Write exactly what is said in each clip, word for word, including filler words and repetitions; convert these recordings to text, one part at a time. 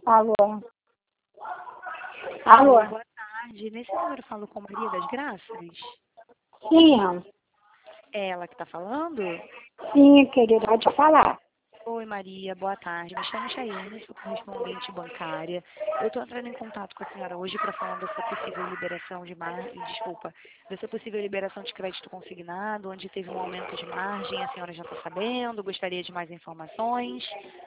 Alô? Alô? Boa tarde. Nesse número eu falo com Maria das Graças? Sim, É ela que está falando? sim, querida, pode falar. Oi, Maria. Boa tarde. Me chamo Chayane, sou correspondente bancária. Eu estou entrando em contato com a senhora hoje para falar dessa possível liberação de mar... desculpa, dessa possível liberação de crédito consignado, onde teve um aumento de margem. A senhora já está sabendo? Gostaria de mais informações?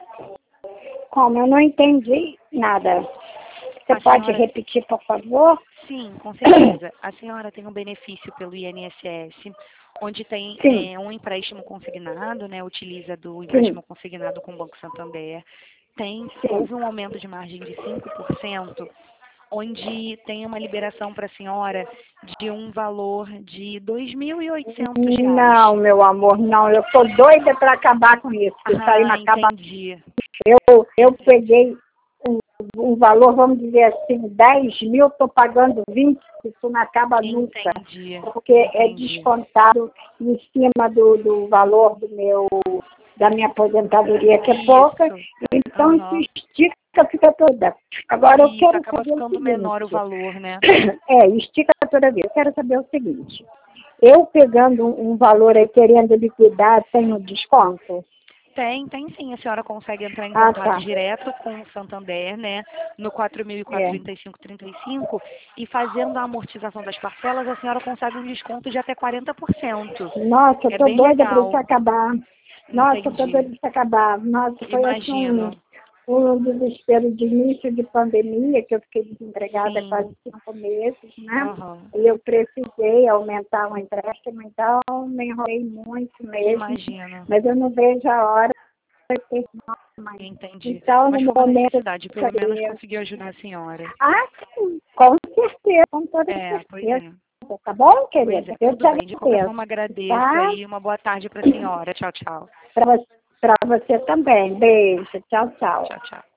Como eu não entendi nada. Você A pode senhora... repetir, por favor? Sim, com certeza. A senhora tem um benefício pelo I N S S, onde tem Sim, é, um empréstimo consignado, né? Utiliza do sim, empréstimo consignado com o Banco Santander. Tem, sim. houve um aumento de margem de cinco por cento, onde tem uma liberação para a senhora de um valor de dois mil e oitocentos reais. Não, meu amor, não. Eu tô doida para acabar com isso. Isso aí Ah, não acaba. entendi. Eu, eu Entendi. peguei um, um valor, vamos dizer assim, dez mil, estou pagando vinte, isso não acaba nunca. Entendi. Porque é Entendi. descontado em cima do, do valor do meu, da minha aposentadoria, que é pouca, Isso. então isso Aham. estica, fica toda. Agora eu Isso, quero acaba saber o ficando menor o seguinte, valor, né? é, estica toda vez, eu quero saber o seguinte, eu pegando um, um valor aí, querendo liquidar, tenho desconto? Tem, tem sim. A senhora consegue entrar em Ah, contato tá, direto com o Santander, né? No quatro mil e quatro, é. trinta e cinco, trinta e cinco e fazendo a amortização das parcelas, a senhora consegue um desconto de até quarenta por cento. Nossa, eu É tô bem doida para isso legal. acabar. Nossa, eu tô doida Entendi. para isso acabar. Nossa, foi assim um, Imagino. um desespero de início de pandemia, que eu fiquei desempregada há quase Sim. cinco meses, né? Aham. E eu precisei aumentar o empréstimo, então me enrolei muito mesmo, Imagino. mas eu não vejo a hora de ter mais. Entendi. Então, no Mas foi uma momento, eu necessidade. Pelo menos gostaria. conseguiu ajudar a senhora. Ah, sim, com certeza, com toda É, pois certeza. é. Tá bom, Pois querida? é, Eu te tudo bem. De qualquer agradeço, forma, agradeço tá? aí. Uma boa tarde para a senhora. Tchau, tchau. Para você, pra você também. Beijo. Tchau, tchau. Tchau, tchau.